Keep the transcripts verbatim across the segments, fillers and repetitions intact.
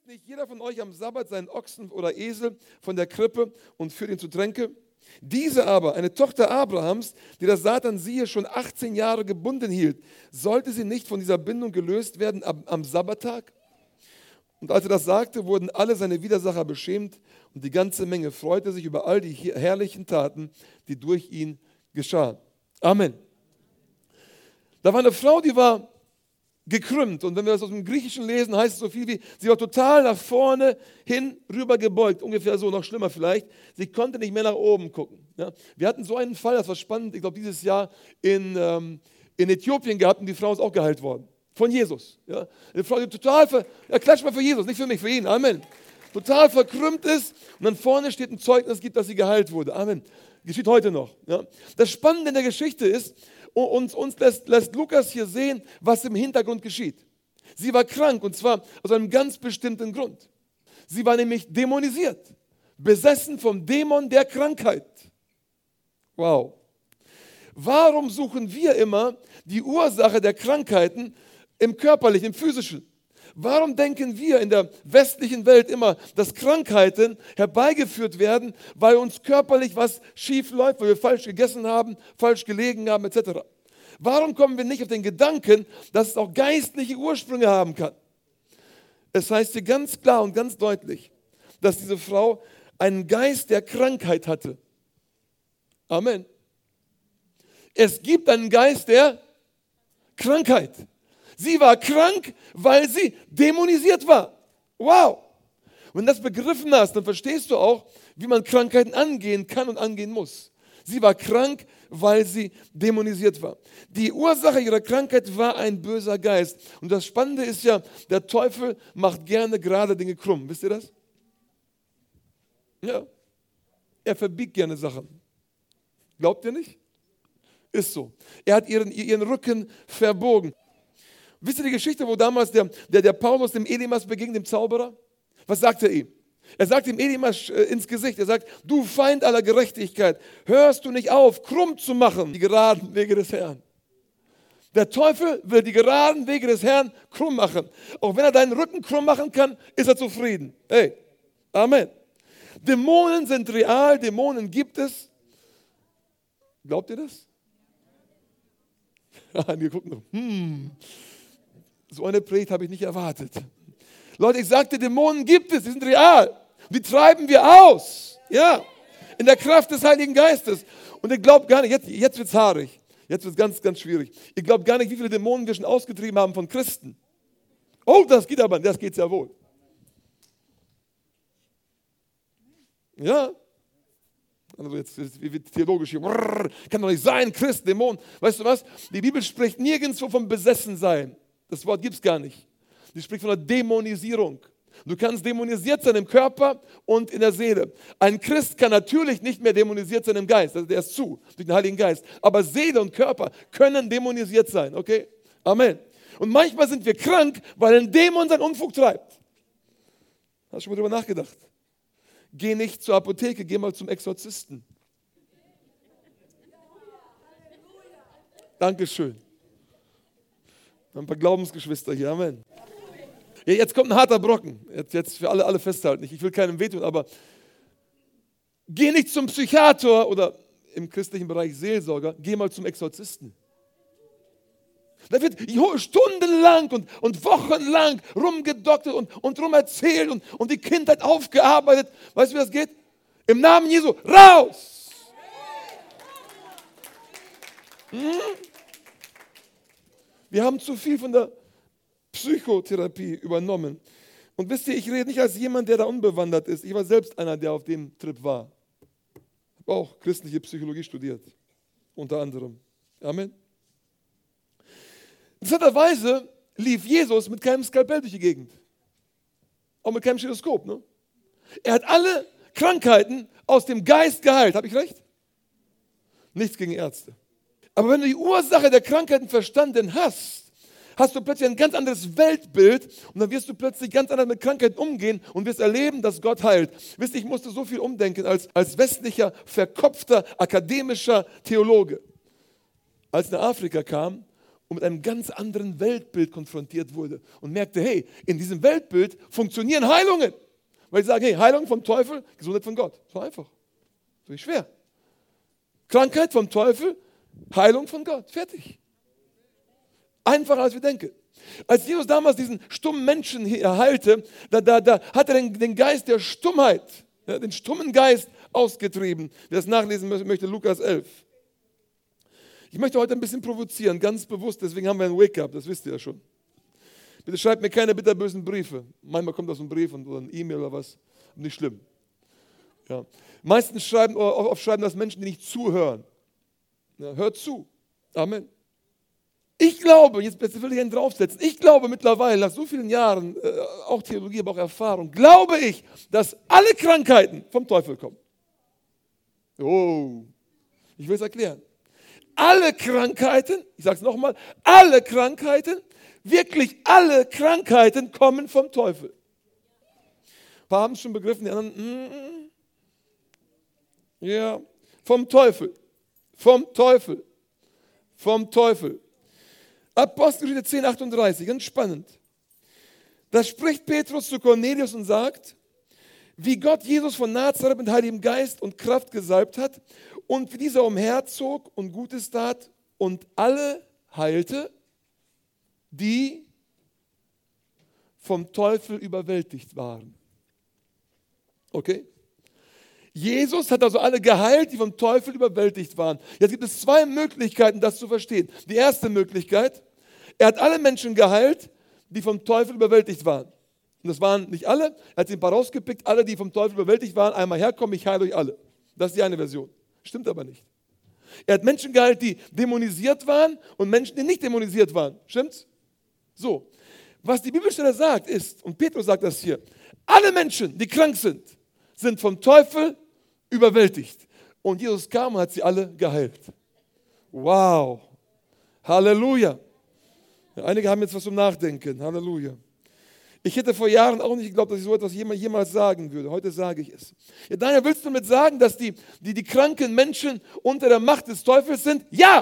nicht jeder von euch am Sabbat seinen Ochsen oder Esel von der Krippe und führt ihn zu Tränke? Diese aber, eine Tochter Abrahams, die der Satan siehe schon achtzehn Jahre gebunden hielt, sollte sie nicht von dieser Bindung gelöst werden am, am Sabbattag? Und als er das sagte, wurden alle seine Widersacher beschämt und die ganze Menge freute sich über all die herrlichen Taten, die durch ihn geschahen. Amen. Da war eine Frau, die war gekrümmt. Und wenn wir das aus dem Griechischen lesen, heißt es so viel wie, sie war total nach vorne hin rüber gebeugt. Ungefähr so, noch schlimmer vielleicht. Sie konnte nicht mehr nach oben gucken. Ja? Wir hatten so einen Fall, das war spannend, ich glaube dieses Jahr in, ähm, in Äthiopien gehabt und die Frau ist auch geheilt worden. Von Jesus. Ja? Eine Frau, die total, ver ja, klatsch mal für Jesus, nicht für mich, für ihn. Amen. Total verkrümmt ist und dann vorne steht ein Zeugnis, gibt, dass sie geheilt wurde. Amen. Geschieht heute noch. Ja? Das Spannende in der Geschichte ist, uns, uns lässt, lässt Lukas hier sehen, was im Hintergrund geschieht. Sie war krank und zwar aus einem ganz bestimmten Grund. Sie war nämlich dämonisiert, besessen vom Dämon der Krankheit. Wow. Warum suchen wir immer die Ursache der Krankheiten im Körperlichen, im Physischen? Warum denken wir in der westlichen Welt immer, dass Krankheiten herbeigeführt werden, weil uns körperlich was schief läuft, weil wir falsch gegessen haben, falsch gelegen haben, et cetera? Warum kommen wir nicht auf den Gedanken, dass es auch geistliche Ursprünge haben kann? Es heißt hier ganz klar und ganz deutlich, dass diese Frau einen Geist der Krankheit hatte. Amen. Es gibt einen Geist der Krankheit. Sie war krank, weil sie dämonisiert war. Wow. Wenn du das begriffen hast, dann verstehst du auch, wie man Krankheiten angehen kann und angehen muss. Sie war krank, weil sie dämonisiert war. Die Ursache ihrer Krankheit war ein böser Geist. Und das Spannende ist ja, der Teufel macht gerne gerade Dinge krumm. Wisst ihr das? Ja. Er verbiegt gerne Sachen. Glaubt ihr nicht? Ist so. Er hat ihren, ihren Rücken verbogen. Wisst ihr die Geschichte, wo damals der, der, der Paulus dem Elimas begegnet, dem Zauberer? Was sagt er ihm? Er sagt dem Elimas äh, ins Gesicht, er sagt, du Feind aller Gerechtigkeit, hörst du nicht auf, krumm zu machen, die geraden Wege des Herrn. Der Teufel will die geraden Wege des Herrn krumm machen. Auch wenn er deinen Rücken krumm machen kann, ist er zufrieden. Hey, Amen. Dämonen sind real, Dämonen gibt es. Glaubt ihr das? Wir gucken, hm, so eine Predigt habe ich nicht erwartet. Leute, ich sagte, Dämonen gibt es, die sind real. Die treiben wir aus. Ja, in der Kraft des Heiligen Geistes. Und ihr glaubt gar nicht, jetzt, jetzt wird es haarig. Jetzt wird es ganz, ganz schwierig. Ihr glaubt gar nicht, wie viele Dämonen wir schon ausgetrieben haben von Christen. Oh, das geht aber, das geht ja wohl. Ja. Also jetzt, jetzt wie theologisch hier. Kann doch nicht sein, Christ, Dämon. Weißt du was? Die Bibel spricht nirgendwo vom Besessensein. Das Wort gibt es gar nicht. Die spricht von der Dämonisierung. Du kannst dämonisiert sein im Körper und in der Seele. Ein Christ kann natürlich nicht mehr dämonisiert sein im Geist. Also der ist zu, durch den Heiligen Geist. Aber Seele und Körper können dämonisiert sein. Okay? Amen. Und manchmal sind wir krank, weil ein Dämon seinen Unfug treibt. Hast du schon mal darüber nachgedacht? Geh nicht zur Apotheke, geh mal zum Exorzisten. Dankeschön. Ein paar Glaubensgeschwister hier, Amen. Ja, jetzt kommt ein harter Brocken, jetzt, jetzt für alle, alle festhalten. Ich will keinem wehtun, aber geh nicht zum Psychiater oder im christlichen Bereich Seelsorger, geh mal zum Exorzisten. Da wird stundenlang und, und wochenlang rumgedoktert und, und rum erzählt und, und die Kindheit aufgearbeitet. Weißt du, wie das geht? Im Namen Jesu, raus! Hm? Wir haben zu viel von der Psychotherapie übernommen. Und wisst ihr, ich rede nicht als jemand, der da unbewandert ist. Ich war selbst einer, der auf dem Trip war. Ich habe auch christliche Psychologie studiert. Unter anderem. Amen. Interessanterweise lief Jesus mit keinem Skalpell durch die Gegend. Auch mit keinem Stethoskop. Ne? Er hat alle Krankheiten aus dem Geist geheilt. Habe ich recht? Nichts gegen Ärzte. Aber wenn du die Ursache der Krankheiten verstanden hast, hast du plötzlich ein ganz anderes Weltbild und dann wirst du plötzlich ganz anders mit Krankheiten umgehen und wirst erleben, dass Gott heilt. Wisst ihr, ich musste so viel umdenken als, als westlicher, verkopfter, akademischer Theologe. Als ich nach Afrika kam und mit einem ganz anderen Weltbild konfrontiert wurde und merkte, hey, in diesem Weltbild funktionieren Heilungen. Weil sie sagen, hey, Heilung vom Teufel, Gesundheit von Gott. So einfach. So nicht schwer. Krankheit vom Teufel, Heilung von Gott. Fertig. Einfacher als wir denken. Als Jesus damals diesen stummen Menschen hier heilte, da, da, da hat er den, den Geist der Stummheit, ja, den stummen Geist ausgetrieben. Wer das nachlesen möchte, Lukas elf. Ich möchte heute ein bisschen provozieren, ganz bewusst, deswegen haben wir ein Wake-up, das wisst ihr ja schon. Bitte schreibt mir keine bitterbösen Briefe. Manchmal kommt das ein Brief und, oder ein E-Mail oder was. Nicht schlimm. Ja. Meistens schreiben, oft schreiben das Menschen, die nicht zuhören. Ja, hört zu. Amen. Ich glaube, jetzt will ich einen draufsetzen, ich glaube mittlerweile, nach so vielen Jahren, äh, auch Theologie, aber auch Erfahrung, glaube ich, dass alle Krankheiten vom Teufel kommen. Oh, ich will es erklären. Alle Krankheiten, ich sage es nochmal, alle Krankheiten, wirklich alle Krankheiten kommen vom Teufel. Ein paar haben es schon begriffen, die anderen, mm, mm. Ja, vom Teufel, vom Teufel, vom Teufel. Apostelgeschichte zehn, achtunddreißig, ganz spannend. Da spricht Petrus zu Cornelius und sagt, wie Gott Jesus von Nazareth mit Heiligem Geist und Kraft gesalbt hat und wie dieser umherzog und Gutes tat und alle heilte, die vom Teufel überwältigt waren. Okay? Jesus hat also alle geheilt, die vom Teufel überwältigt waren. Jetzt gibt es zwei Möglichkeiten, das zu verstehen. Die erste Möglichkeit, er hat alle Menschen geheilt, die vom Teufel überwältigt waren. Und das waren nicht alle, er hat sie ein paar rausgepickt, alle, die vom Teufel überwältigt waren, einmal herkommen, ich heile euch alle. Das ist die eine Version. Stimmt aber nicht. Er hat Menschen geheilt, die dämonisiert waren und Menschen, die nicht dämonisiert waren. Stimmt's? So. Was die Bibelstelle sagt ist, und Petrus sagt das hier, alle Menschen, die krank sind, sind vom Teufel überwältigt. Und Jesus kam und hat sie alle geheilt. Wow. Halleluja. Ja, einige haben jetzt was zum Nachdenken. Halleluja. Ich hätte vor Jahren auch nicht geglaubt, dass ich so etwas jemals sagen würde. Heute sage ich es. Ja, Daniel, willst du damit sagen, dass die, die, die kranken Menschen unter der Macht des Teufels sind? Ja!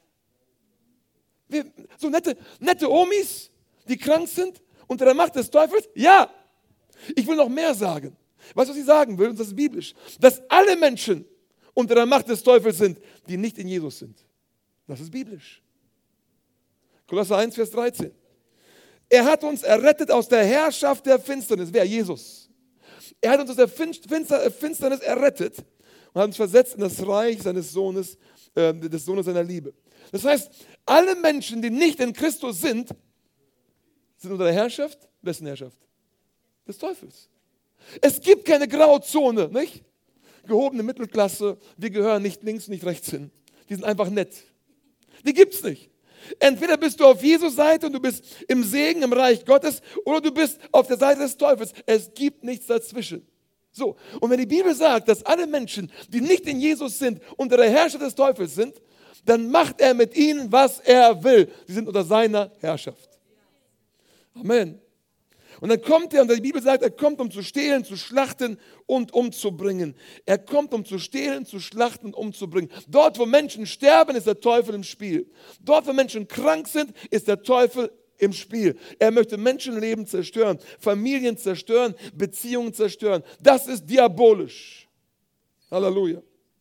Wir, so nette, nette Omis, die krank sind unter der Macht des Teufels? Ja! Ich will noch mehr sagen. Weißt du, was ich sagen will? Und das ist biblisch. Dass alle Menschen unter der Macht des Teufels sind, die nicht in Jesus sind. Das ist biblisch. Kolosser eins, Vers dreizehn. Er hat uns errettet aus der Herrschaft der Finsternis. Wer? Jesus. Er hat uns aus der Finsternis errettet und hat uns versetzt in das Reich seines Sohnes, äh, des Sohnes seiner Liebe. Das heißt, alle Menschen, die nicht in Christus sind, sind unter der Herrschaft, wessen Herrschaft? Des Teufels. Es gibt keine Grauzone, nicht? Gehobene Mittelklasse, wir gehören nicht links, nicht rechts hin. Die sind einfach nett. Die gibt es nicht. Entweder bist du auf Jesus Seite und du bist im Segen, im Reich Gottes, oder du bist auf der Seite des Teufels. Es gibt nichts dazwischen. So, und wenn die Bibel sagt, dass alle Menschen, die nicht in Jesus sind, unter der Herrschaft des Teufels sind, dann macht er mit ihnen, was er will. Sie sind unter seiner Herrschaft. Amen. Und dann kommt er, und die Bibel sagt, er kommt, um zu stehlen, zu schlachten und umzubringen. Er kommt, um zu stehlen, zu schlachten und umzubringen. Dort, wo Menschen sterben, ist der Teufel im Spiel. Dort, wo Menschen krank sind, ist der Teufel im Spiel. Er möchte Menschenleben zerstören, Familien zerstören, Beziehungen zerstören. Das ist diabolisch. Halleluja.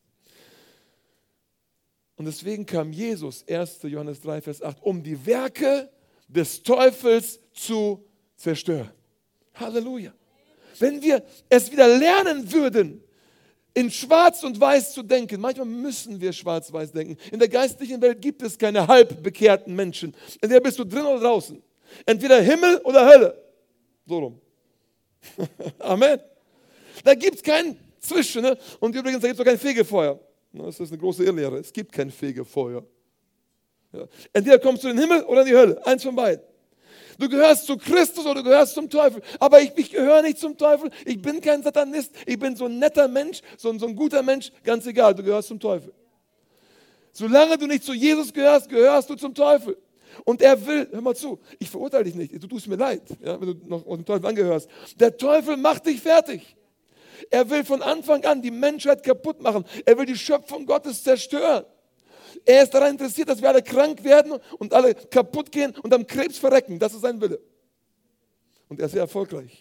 Und deswegen kam Jesus, erster Johannes drei, Vers acht, um die Werke des Teufels zu zerstören. Halleluja. Wenn wir es wieder lernen würden, in Schwarz und Weiß zu denken, manchmal müssen wir schwarz-weiß denken. In der geistlichen Welt gibt es keine halb bekehrten Menschen. Entweder bist du drin oder draußen. Entweder Himmel oder Hölle. So rum. Amen. Da gibt es kein Zwischen. Ne? Und übrigens, da gibt es auch kein Fegefeuer. Das ist eine große Irrlehre. Es gibt kein Fegefeuer. Ja. Entweder kommst du in den Himmel oder in die Hölle. Eins von beiden. Du gehörst zu Christus oder du gehörst zum Teufel. Aber ich, ich gehöre nicht zum Teufel. Ich bin kein Satanist. Ich bin so ein netter Mensch, so ein, so ein guter Mensch. Ganz egal, du gehörst zum Teufel. Solange du nicht zu Jesus gehörst, gehörst du zum Teufel. Und er will, hör mal zu, ich verurteile dich nicht. Du tust mir leid, ja, wenn du noch dem Teufel angehörst. Der Teufel macht dich fertig. Er will von Anfang an die Menschheit kaputt machen. Er will die Schöpfung Gottes zerstören. Er ist daran interessiert, dass wir alle krank werden und alle kaputt gehen und am Krebs verrecken. Das ist sein Wille. Und er ist sehr erfolgreich.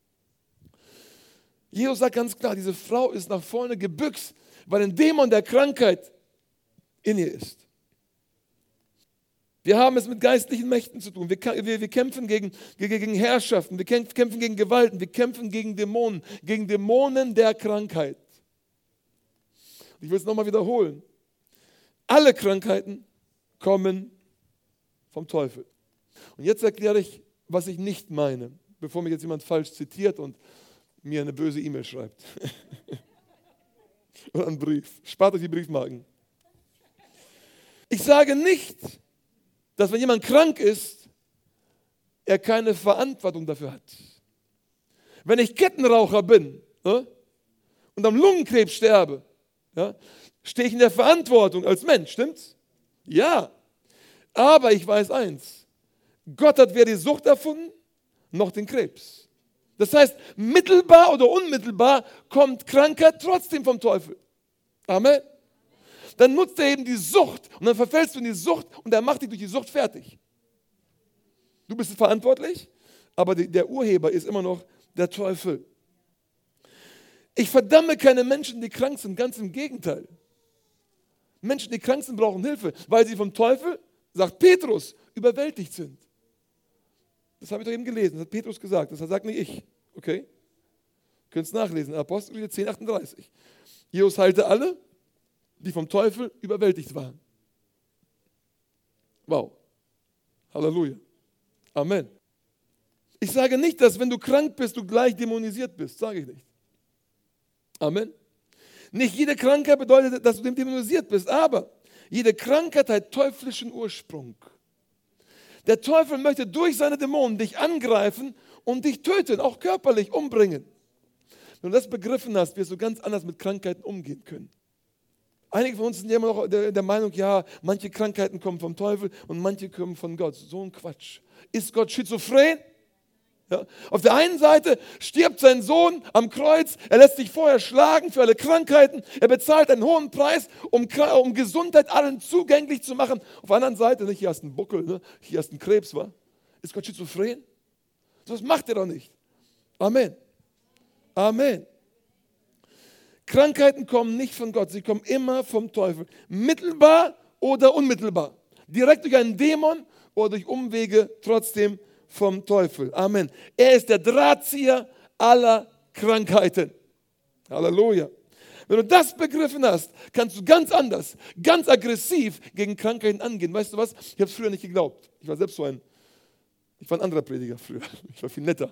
Jesus sagt ganz klar, diese Frau ist nach vorne gebüxt, weil ein Dämon der Krankheit in ihr ist. Wir haben es mit geistlichen Mächten zu tun. Wir, wir, wir kämpfen gegen, gegen Herrschaften, wir kämpfen gegen Gewalten, wir kämpfen gegen Dämonen, gegen Dämonen der Krankheit. Ich will es nochmal wiederholen. Alle Krankheiten kommen vom Teufel. Und jetzt erkläre ich, was ich nicht meine, bevor mich jetzt jemand falsch zitiert und mir eine böse E-Mail schreibt. Oder einen Brief. Spart euch die Briefmarken. Ich sage nicht, dass wenn jemand krank ist, er keine Verantwortung dafür hat. Wenn ich Kettenraucher bin ne, und am Lungenkrebs sterbe, ja, stehe ich in der Verantwortung als Mensch, stimmt's? Ja. Aber ich weiß eins, Gott hat weder die Sucht erfunden, noch den Krebs. Das heißt, mittelbar oder unmittelbar kommt Krankheit trotzdem vom Teufel. Amen. Dann nutzt er eben die Sucht und dann verfällst du in die Sucht und er macht dich durch die Sucht fertig. Du bist verantwortlich, aber der Urheber ist immer noch der Teufel. Ich verdamme keine Menschen, die krank sind, ganz im Gegenteil. Menschen, die krank sind, brauchen Hilfe, weil sie vom Teufel, sagt Petrus, überwältigt sind. Das habe ich doch eben gelesen, das hat Petrus gesagt, das sagt nicht ich. Okay? Ihr könnt es nachlesen, Apostelgeschichte zehn achtunddreißig. Jesus heilte alle, die vom Teufel überwältigt waren. Wow. Halleluja. Amen. Ich sage nicht, dass wenn du krank bist, du gleich dämonisiert bist. Sage ich nicht. Amen. Nicht jede Krankheit bedeutet, dass du dämonisiert bist, aber jede Krankheit hat teuflischen Ursprung. Der Teufel möchte durch seine Dämonen dich angreifen und dich töten, auch körperlich umbringen. Wenn du das begriffen hast, wirst du ganz anders mit Krankheiten umgehen können. Einige von uns sind ja immer noch der, der Meinung, ja, manche Krankheiten kommen vom Teufel und manche kommen von Gott. So ein Quatsch. Ist Gott schizophren? Ja. Auf der einen Seite stirbt sein Sohn am Kreuz, er lässt sich vorher schlagen für alle Krankheiten, er bezahlt einen hohen Preis, um, um Gesundheit allen zugänglich zu machen. Auf der anderen Seite, hier hast du einen Buckel, ne? Hier hast du einen Krebs, wa? Ist Gott schizophren? Das macht er doch nicht. Amen. Amen. Krankheiten kommen nicht von Gott, sie kommen immer vom Teufel. Mittelbar oder unmittelbar. Direkt durch einen Dämon oder durch Umwege trotzdem vom Teufel. Amen. Er ist der Drahtzieher aller Krankheiten. Halleluja. Wenn du das begriffen hast, kannst du ganz anders, ganz aggressiv gegen Krankheiten angehen. Weißt du was? Ich habe es früher nicht geglaubt. Ich war selbst so ein, ich war ein anderer Prediger früher. Ich war viel netter.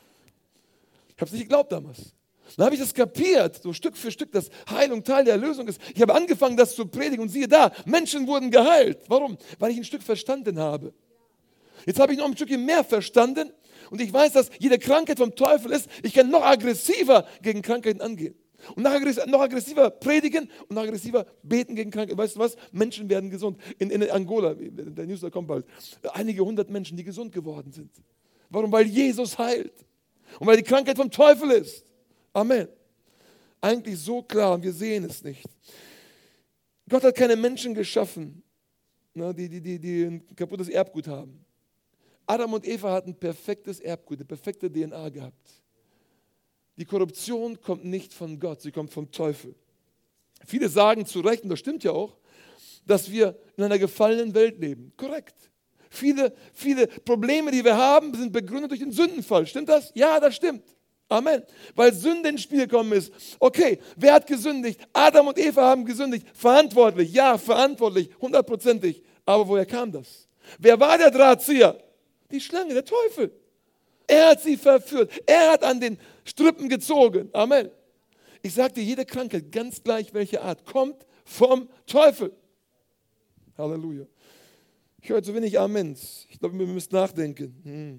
Ich habe es nicht geglaubt damals. Dann habe ich das kapiert, so Stück für Stück, dass Heilung Teil der Erlösung ist. Ich habe angefangen, das zu predigen und siehe da, Menschen wurden geheilt. Warum? Weil ich ein Stück verstanden habe. Jetzt habe ich noch ein Stückchen mehr verstanden und ich weiß, dass jede Krankheit vom Teufel ist. Ich kann noch aggressiver gegen Krankheiten angehen. Und noch aggressiver, noch aggressiver predigen und noch aggressiver beten gegen Krankheiten. Weißt du was? Menschen werden gesund. In, in Angola, der News kommt bald, einige hundert Menschen, die gesund geworden sind. Warum? Weil Jesus heilt. Und weil die Krankheit vom Teufel ist. Amen. Eigentlich so klar und wir sehen es nicht. Gott hat keine Menschen geschaffen, ne, die, die, die, die ein kaputtes Erbgut haben. Adam und Eva hatten perfektes Erbgut, eine perfekte D N A gehabt. Die Korruption kommt nicht von Gott, sie kommt vom Teufel. Viele sagen zu Recht, und das stimmt ja auch, dass wir in einer gefallenen Welt leben. Korrekt. Viele, viele Probleme, die wir haben, sind begründet durch den Sündenfall. Stimmt das? Ja, das stimmt. Amen. Weil Sünde ins Spiel gekommen ist. Okay, wer hat gesündigt? Adam und Eva haben gesündigt. Verantwortlich, ja, verantwortlich, hundertprozentig. Aber woher kam das? Wer war der Drahtzieher? Die Schlange, der Teufel. Er hat sie verführt. Er hat an den Strippen gezogen. Amen. Ich sage dir, jede Krankheit, ganz gleich welche Art, kommt vom Teufel. Halleluja. Ich höre zu wenig Amens. Ich glaube, wir müssen nachdenken. Hm.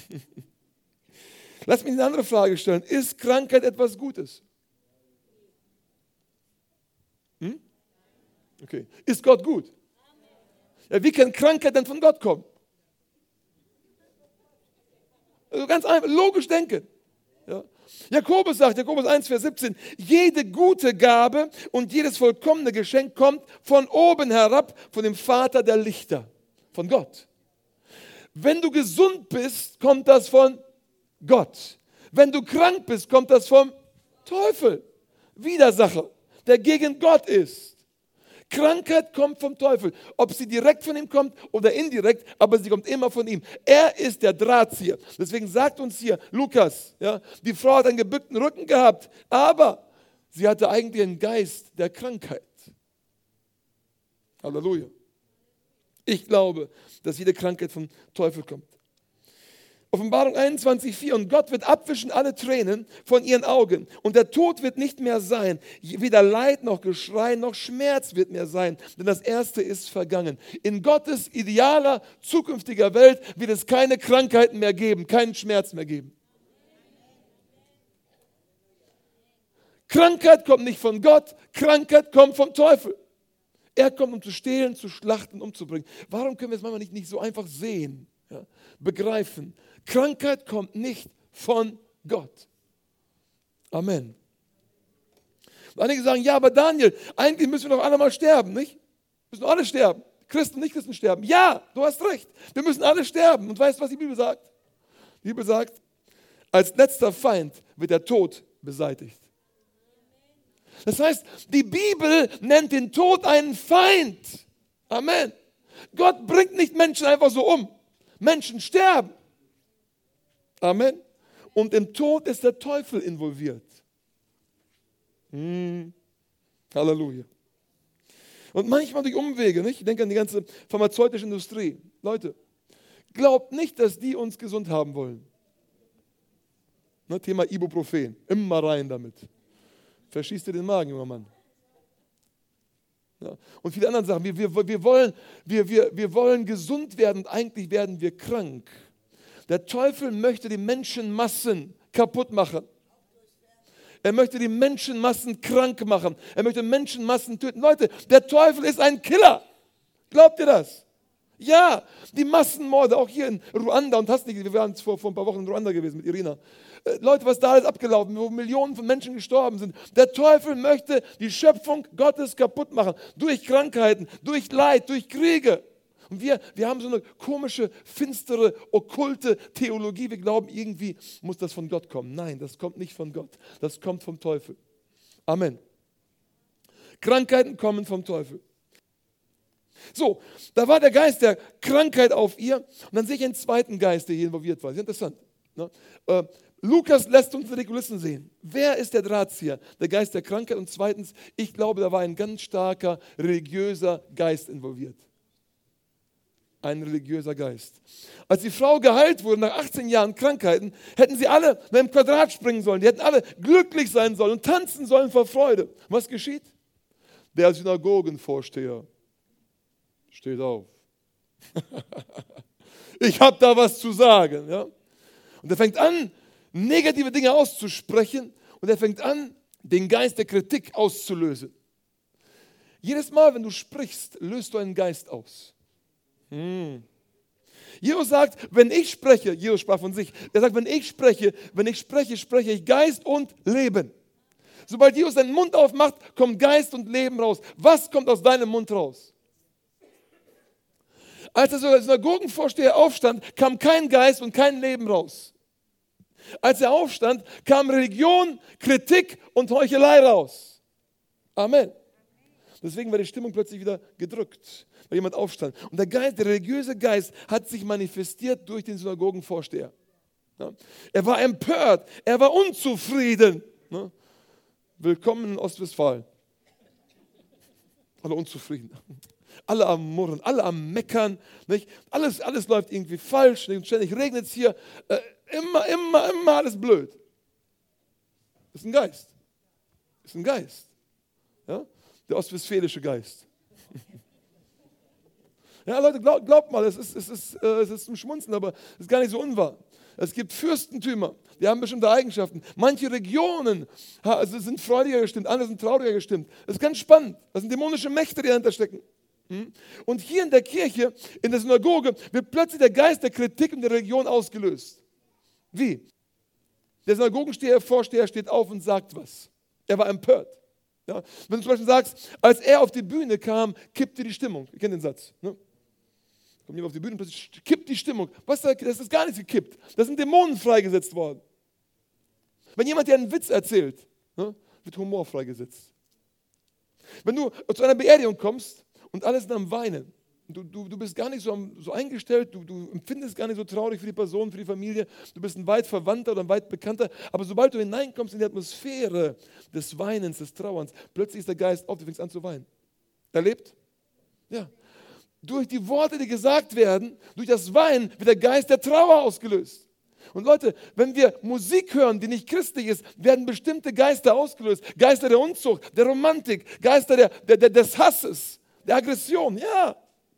Lass mich eine andere Frage stellen. Ist Krankheit etwas Gutes? Hm? Okay. Ist Gott gut? Ja, wie kann Krankheit denn von Gott kommen? Also ganz einfach, logisch denken. Ja. Jakobus sagt, Jakobus eins, Vers siebzehn, jede gute Gabe und jedes vollkommene Geschenk kommt von oben herab, von dem Vater der Lichter, von Gott. Wenn du gesund bist, kommt das von Gott. Wenn du krank bist, kommt das vom Teufel. Widersacher, der gegen Gott ist. Krankheit kommt vom Teufel, ob sie direkt von ihm kommt oder indirekt, aber sie kommt immer von ihm. Er ist der Drahtzieher. Deswegen sagt uns hier Lukas, ja, die Frau hat einen gebückten Rücken gehabt, aber sie hatte eigentlich einen Geist der Krankheit. Halleluja. Ich glaube, dass jede Krankheit vom Teufel kommt. Offenbarung einundzwanzig, vier. Und Gott wird abwischen alle Tränen von ihren Augen. Und der Tod wird nicht mehr sein. Weder Leid noch Geschrei noch Schmerz wird mehr sein. Denn das Erste ist vergangen. In Gottes idealer, zukünftiger Welt wird es keine Krankheiten mehr geben, keinen Schmerz mehr geben. Krankheit kommt nicht von Gott, Krankheit kommt vom Teufel. Er kommt, um zu stehlen, zu schlachten, umzubringen. Warum können wir es manchmal nicht, nicht so einfach sehen, ja, begreifen? Krankheit kommt nicht von Gott. Amen. Und einige sagen, ja, aber Daniel, eigentlich müssen wir doch alle mal sterben, nicht? Wir müssen alle sterben. Christen, nicht Christen sterben. Ja, du hast recht. Wir müssen alle sterben. Und weißt du, was die Bibel sagt? Die Bibel sagt, als letzter Feind wird der Tod beseitigt. Das heißt, die Bibel nennt den Tod einen Feind. Amen. Gott bringt nicht Menschen einfach so um. Menschen sterben. Amen. Und im Tod ist der Teufel involviert. Hm. Halleluja. Und manchmal durch Umwege, nicht? Ich denke an die ganze pharmazeutische Industrie. Leute, glaubt nicht, dass die uns gesund haben wollen. Ne, Thema Ibuprofen. Immer rein damit. Verschießt dir den Magen, junger Mann. Ja. Und viele andere Sachen. Wir, wir, wir, wollen, wir, wir, wir wollen gesund werden und eigentlich werden wir krank. Der Teufel möchte die Menschenmassen kaputt machen. Er möchte die Menschenmassen krank machen. Er möchte Menschenmassen töten. Leute, der Teufel ist ein Killer. Glaubt ihr das? Ja, die Massenmorde, auch hier in Ruanda, und hast nicht, wir waren vor, vor ein paar Wochen in Ruanda gewesen mit Irina. Äh, Leute, was da alles abgelaufen, wo Millionen von Menschen gestorben sind. Der Teufel möchte die Schöpfung Gottes kaputt machen. Durch Krankheiten, durch Leid, durch Kriege. Und wir, wir haben so eine komische, finstere, okkulte Theologie. Wir glauben, irgendwie muss das von Gott kommen. Nein, das kommt nicht von Gott. Das kommt vom Teufel. Amen. Krankheiten kommen vom Teufel. So, da war der Geist der Krankheit auf ihr. Und dann sehe ich einen zweiten Geist, der hier involviert war. Sehr interessant. Ne? Äh, Lukas lässt uns die Kulissen sehen. Wer ist der Drahtzieher? Der Geist der Krankheit. Und zweitens, ich glaube, da war ein ganz starker religiöser Geist involviert. Ein religiöser Geist. Als die Frau geheilt wurde nach achtzehn Jahren Krankheiten, hätten sie alle mit einem Quadrat springen sollen. Die hätten alle glücklich sein sollen und tanzen sollen vor Freude. Was geschieht? Der Synagogenvorsteher steht auf. Ich habe da was zu sagen. Ja? Und er fängt an, negative Dinge auszusprechen und er fängt an, den Geist der Kritik auszulösen. Jedes Mal, wenn du sprichst, löst du einen Geist aus. Hm. Jesus sagt, wenn ich spreche, Jesus sprach von sich, er sagt, wenn ich spreche, wenn ich spreche, spreche ich Geist und Leben. Sobald Jesus seinen Mund aufmacht, kommt Geist und Leben raus. Was kommt aus deinem Mund raus? Als der Synagogenvorsteher aufstand, kam kein Geist und kein Leben raus. Als er aufstand, kam Religion, Kritik und Heuchelei raus. Amen. Deswegen war die Stimmung plötzlich wieder gedrückt, weil jemand aufstand. Und der Geist, der religiöse Geist hat sich manifestiert durch den Synagogenvorsteher. Ja. Er war empört, er war unzufrieden. Ja. Willkommen in Ostwestfalen. Alle unzufrieden. Alle am Murren, alle am Meckern. Nicht? Alles, alles läuft irgendwie falsch. Nicht? Ständig regnet es hier. Äh, immer, immer, immer alles blöd. Das ist ein Geist. Das ist ein Geist. Ja? Der ostwestfälische Geist. Ja, Leute, glaubt, glaubt mal, es ist, es, ist, äh, es ist zum Schmunzeln, aber es ist gar nicht so unwahr. Es gibt Fürstentümer, die haben bestimmte Eigenschaften. Manche Regionen also sind freudiger gestimmt, andere sind trauriger gestimmt. Das ist ganz spannend. Das sind dämonische Mächte, die dahinter stecken. Und hier in der Kirche, in der Synagoge, wird plötzlich der Geist der Kritik und der Religion ausgelöst. Wie? Der Synagogenvorsteher steht auf und sagt was. Er war empört. Ja? Wenn du zum Beispiel sagst, als er auf die Bühne kam, kippte die Stimmung. Ihr kennt den Satz. Ne? Kommt jemand auf die Bühne und plötzlich kippt die Stimmung. Was, das ist gar nicht gekippt. Da sind Dämonen freigesetzt worden. Wenn jemand dir einen Witz erzählt, ne, wird Humor freigesetzt. Wenn du zu einer Beerdigung kommst und alle sind am Weinen, du, du, du bist gar nicht so, so eingestellt, du, du empfindest gar nicht so traurig für die Person, für die Familie, du bist ein weit Verwandter oder ein weit Bekannter, aber sobald du hineinkommst in die Atmosphäre des Weinens, des Trauerns, plötzlich ist der Geist auf, du fängst an zu weinen. Erlebt? Ja. Durch die Worte, die gesagt werden, durch das Weinen wird der Geist der Trauer ausgelöst. Und Leute, wenn wir Musik hören, die nicht christlich ist, werden bestimmte Geister ausgelöst. Geister der Unzucht, der Romantik, Geister der, der, der, des Hasses, der Aggression. Ja.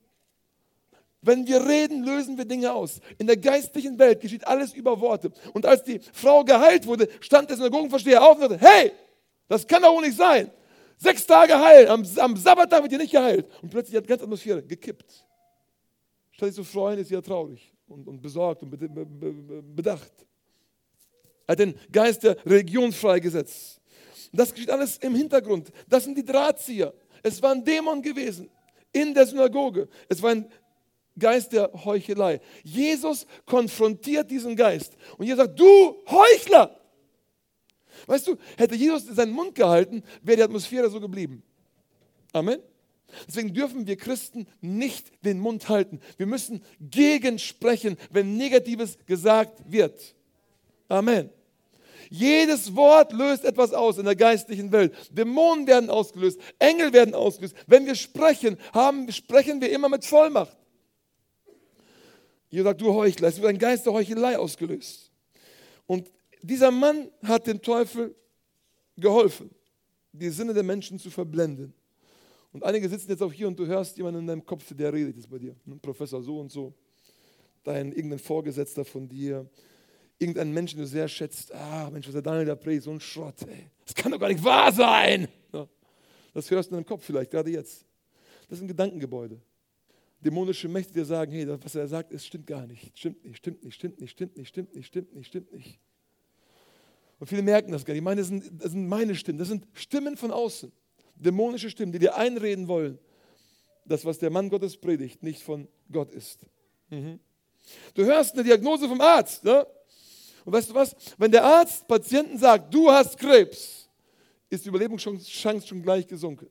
Wenn wir reden, lösen wir Dinge aus. In der geistlichen Welt geschieht alles über Worte. Und als die Frau geheilt wurde, stand der Synagogenvorsteher auf und sagte, hey, das kann doch wohl nicht sein. Sechs Tage heilen, am, am Sabbattag wird ihr nicht geheilt. Und plötzlich hat die ganze Atmosphäre gekippt. Statt sich zu freuen, ist sie ja traurig. Und, und besorgt und bedacht. Er hat den Geist der Religion freigesetzt. Und das geschieht alles im Hintergrund. Das sind die Drahtzieher. Es war ein Dämon gewesen in der Synagoge. Es war ein Geist der Heuchelei. Jesus konfrontiert diesen Geist. Und Jesus sagt, du Heuchler! Weißt du, hätte Jesus seinen Mund gehalten, wäre die Atmosphäre so geblieben. Amen. Deswegen dürfen wir Christen nicht den Mund halten. Wir müssen gegensprechen, wenn Negatives gesagt wird. Amen. Jedes Wort löst etwas aus in der geistlichen Welt. Dämonen werden ausgelöst, Engel werden ausgelöst. Wenn wir sprechen, haben, sprechen wir immer mit Vollmacht. Jesus sagt, du Heuchler, es wird ein Geist der Heuchelei ausgelöst. Und dieser Mann hat dem Teufel geholfen, die Sinne der Menschen zu verblenden. Und einige sitzen jetzt auch hier und du hörst jemanden in deinem Kopf, der redet jetzt bei dir. Ein Professor so und so, dein irgendein Vorgesetzter von dir, irgendein Mensch, den du sehr schätzt. Ah, Mensch, was der Daniel da predigt, so ein Schrott, ey. Das kann doch gar nicht wahr sein. Ja, das hörst du in deinem Kopf vielleicht, gerade jetzt. Das sind Gedankengebäude. Dämonische Mächte, die sagen, hey, das, was er sagt, es stimmt gar nicht. Stimmt nicht, stimmt nicht, stimmt nicht, stimmt nicht, stimmt nicht, stimmt nicht, stimmt nicht. Und viele merken das gar nicht. Ich meine, das sind, das sind meine Stimmen, das sind Stimmen von außen. Dämonische Stimmen, die dir einreden wollen, dass was der Mann Gottes predigt, nicht von Gott ist. Mhm. Du hörst eine Diagnose vom Arzt. Ne? Und weißt du was? Wenn der Arzt Patienten sagt, du hast Krebs, ist die Überlebenschance schon gleich gesunken.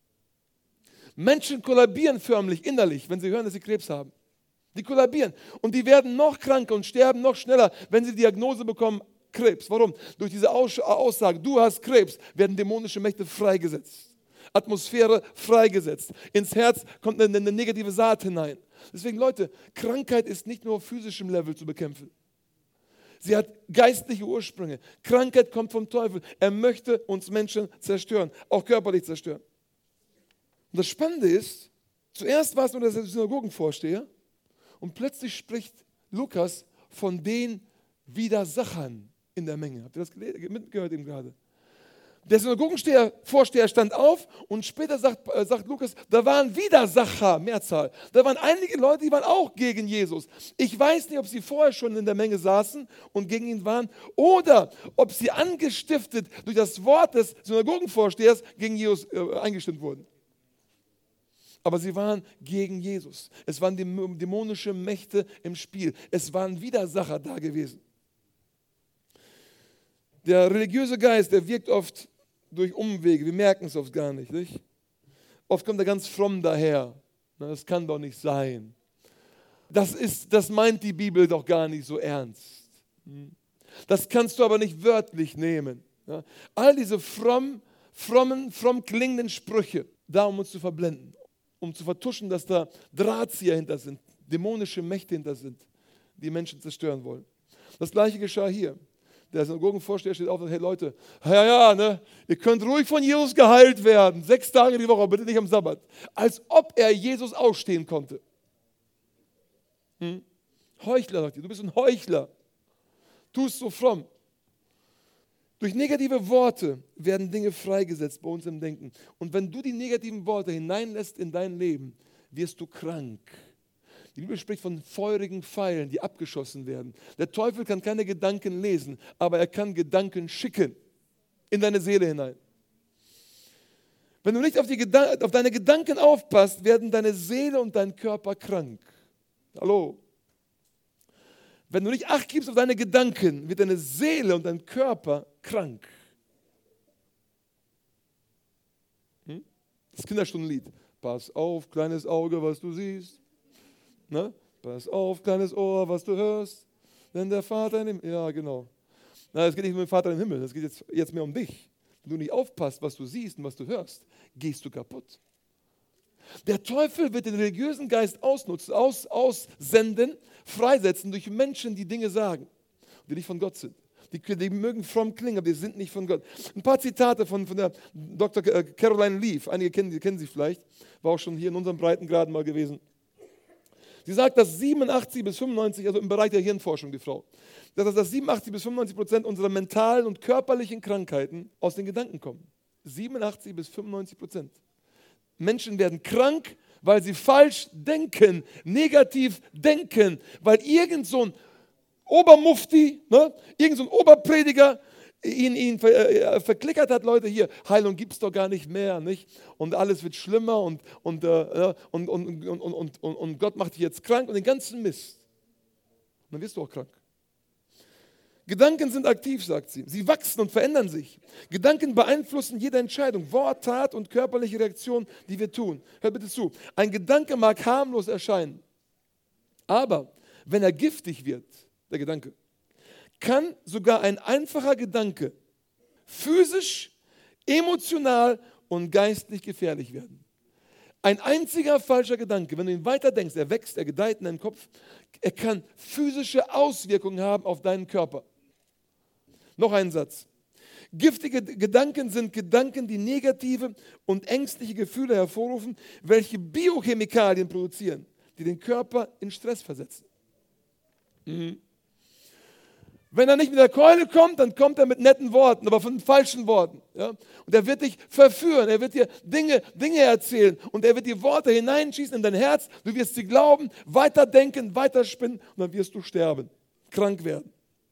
Menschen kollabieren förmlich innerlich, wenn sie hören, dass sie Krebs haben. Die kollabieren. Und die werden noch kranker und sterben noch schneller, wenn sie die Diagnose bekommen, Krebs. Warum? Durch diese Aussage, du hast Krebs, werden dämonische Mächte freigesetzt. Atmosphäre freigesetzt. Ins Herz kommt eine, eine negative Saat hinein. Deswegen, Leute, Krankheit ist nicht nur auf physischem Level zu bekämpfen. Sie hat geistliche Ursprünge. Krankheit kommt vom Teufel. Er möchte uns Menschen zerstören, auch körperlich zerstören. Und das Spannende ist, zuerst war es nur der Synagogenvorsteher und plötzlich spricht Lukas von den Widersachern in der Menge. Habt ihr das mitgehört eben gerade? Der Synagogenvorsteher stand auf und später sagt, äh, sagt Lukas, da waren Widersacher, Mehrzahl. Da waren einige Leute, die waren auch gegen Jesus. Ich weiß nicht, ob sie vorher schon in der Menge saßen und gegen ihn waren oder ob sie angestiftet durch das Wort des Synagogenvorstehers gegen Jesus äh, eingestimmt wurden. Aber sie waren gegen Jesus. Es waren dämonische Mächte im Spiel. Es waren Widersacher da gewesen. Der religiöse Geist, der wirkt oft durch Umwege. Wir merken es oft gar nicht, nicht? Oft kommt er ganz fromm daher. Das kann doch nicht sein. Das ist, das meint die Bibel doch gar nicht so ernst. Das kannst du aber nicht wörtlich nehmen. All diese fromm, frommen, fromm klingenden Sprüche, da um uns zu verblenden, um zu vertuschen, dass da Drahtzieher hinter sind, dämonische Mächte hinter sind, die Menschen zerstören wollen. Das Gleiche geschah hier. Der Synagogenvorsteher steht auf und sagt, hey Leute, ja, ja, ne, ihr könnt ruhig von Jesus geheilt werden, sechs Tage die Woche, aber bitte nicht am Sabbat. Als ob er Jesus ausstehen konnte. Hm? Heuchler, sagt ihr, du bist ein Heuchler. Tust so fromm. Durch negative Worte werden Dinge freigesetzt bei uns im Denken. Und wenn du die negativen Worte hineinlässt in dein Leben, wirst du krank. Die Bibel spricht von feurigen Pfeilen, die abgeschossen werden. Der Teufel kann keine Gedanken lesen, aber er kann Gedanken schicken in deine Seele hinein. Wenn du nicht auf, die Gedan- auf deine Gedanken aufpasst, werden deine Seele und dein Körper krank. Hallo? Wenn du nicht Acht gibst auf deine Gedanken, wird deine Seele und dein Körper krank. Hm? Das Kinderstundenlied. Pass auf, kleines Auge, was du siehst. Ne? Pass auf, kleines Ohr, was du hörst. Denn der Vater im Himmel. Ja, genau. Na, es geht nicht um den Vater im Himmel, es geht jetzt, jetzt mehr um dich. Wenn du nicht aufpasst, was du siehst und was du hörst, gehst du kaputt. Der Teufel wird den religiösen Geist ausnutzen, aus, aussenden, freisetzen durch Menschen, die Dinge sagen, die nicht von Gott sind. Die, die mögen fromm klingen, aber die sind nicht von Gott. Ein paar Zitate von, von der Doktor Caroline Leaf, einige kennen, die kennen sie vielleicht, war auch schon hier in unserem Breitengraden mal gewesen. Sie sagt, dass siebenundachtzig bis fünfundneunzig, also im Bereich der Hirnforschung, die Frau, dass das siebenundachtzig bis fünfundneunzig Prozent unserer mentalen und körperlichen Krankheiten aus den Gedanken kommen. siebenundachtzig bis fünfundneunzig Prozent. Menschen werden krank, weil sie falsch denken, negativ denken, weil irgend so ein Obermufti, ne, irgend so ein Oberprediger ihn, ihn ver, äh, verklickert hat, Leute, hier, Heilung gibt es doch gar nicht mehr, nicht? Und alles wird schlimmer und, und, äh, und, und, und, und, und, und Gott macht dich jetzt krank und den ganzen Mist. Und dann wirst du auch krank. Gedanken sind aktiv, sagt sie. Sie wachsen und verändern sich. Gedanken beeinflussen jede Entscheidung, Wort, Tat und körperliche Reaktion, die wir tun. Hört bitte zu. Ein Gedanke mag harmlos erscheinen, aber wenn er giftig wird, der Gedanke, kann sogar ein einfacher Gedanke physisch, emotional und geistlich gefährlich werden. Ein einziger falscher Gedanke, wenn du ihn weiter denkst, er wächst, er gedeiht in deinem Kopf, er kann physische Auswirkungen haben auf deinen Körper. Noch ein Satz. Giftige Gedanken sind Gedanken, die negative und ängstliche Gefühle hervorrufen, welche Biochemikalien produzieren, die den Körper in Stress versetzen. Mhm. Wenn er nicht mit der Keule kommt, dann kommt er mit netten Worten, aber von falschen Worten. Ja? Und er wird dich verführen, er wird dir Dinge, Dinge erzählen und er wird die Worte hineinschießen in dein Herz. Du wirst sie glauben, weiterdenken, weiterspinnen und dann wirst du sterben, krank werden.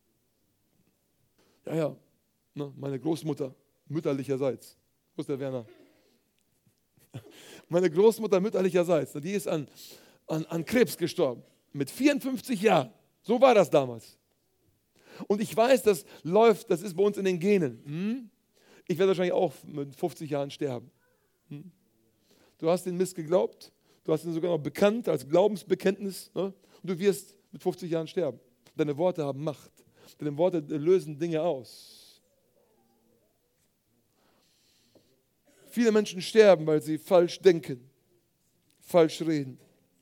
Ja, ja, ne, meine Großmutter, mütterlicherseits. Wo ist der Werner? Meine Großmutter mütterlicherseits, die ist an, an, an Krebs gestorben, mit vierundfünfzig Jahren. So war das damals. Und ich weiß, das läuft, das ist bei uns in den Genen. Hm? Ich werde wahrscheinlich auch mit fünfzig Jahren sterben. Hm? Du hast den Mist geglaubt, du hast ihn sogar noch bekannt als Glaubensbekenntnis, ne? Und du wirst mit fünfzig Jahren sterben. Deine Worte haben Macht. Deine Worte lösen Dinge aus. Viele Menschen sterben, weil sie falsch denken, falsch reden.